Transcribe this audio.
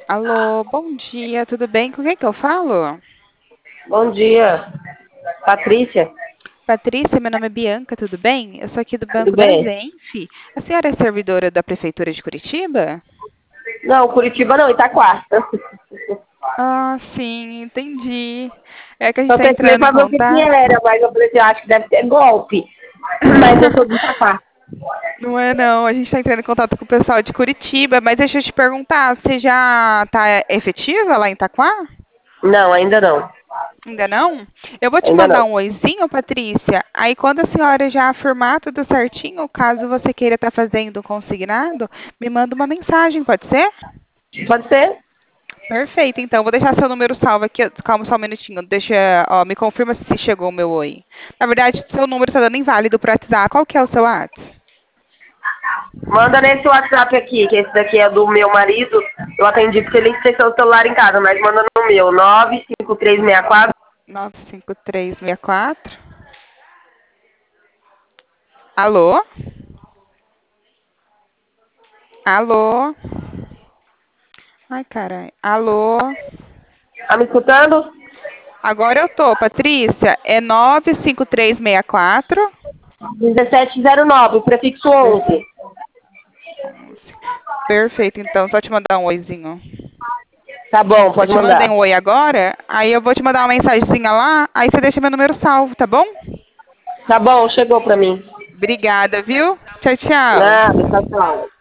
Alô, bom dia, tudo bem? Com quem que eu falo? Bom dia, Patrícia. Patrícia, meu nome é Bianca, tudo bem? Eu sou aqui do Tudo Banco da bem? Zenf. A senhora é servidora da Prefeitura de Curitiba? Não, Curitiba não, Itaquá. Ah, sim, entendi. É que a gente Só está telefonei entrando em pra ver o que que contato. era, mas eu falei assim, acho que deve ser golpe. Mas eu sou de Itaquá. Não é não, a gente está entrando em contato com o pessoal de Curitiba, mas deixa eu te perguntar, você já está efetiva lá em Itaquá? Não, ainda não. Ainda não? Eu vou te Ainda mandar não. um oizinho, Patrícia. Aí, quando a senhora já afirmar tudo certinho, caso você queira estar fazendo o consignado, me manda uma mensagem, pode ser? Pode ser? Perfeito, então. Vou deixar seu número salvo aqui. Calma só um minutinho. Deixa, ó, me confirma se chegou o meu oi. Na verdade, seu número está dando inválido para WhatsApp. Qual que é o seu WhatsApp? Manda nesse WhatsApp aqui, que esse daqui é do meu marido. Eu atendi porque ele esqueceu o celular em casa, mas manda no meu, 95364. 95364. Alô? Alô? Ai, caralho. Alô? Tá me escutando? Agora eu tô, Patrícia. É 95364. 1709, prefixo 11. 11. Perfeito, então. Só te mandar um oizinho. Tá bom, Eu pode te mandei mandar. um oi agora, aí eu vou te mandar uma mensagenzinha lá, aí você deixa meu número salvo, tá bom? Tá bom, chegou pra mim. Obrigada, viu? Tchau, tchau. Nada, tchau, tchau.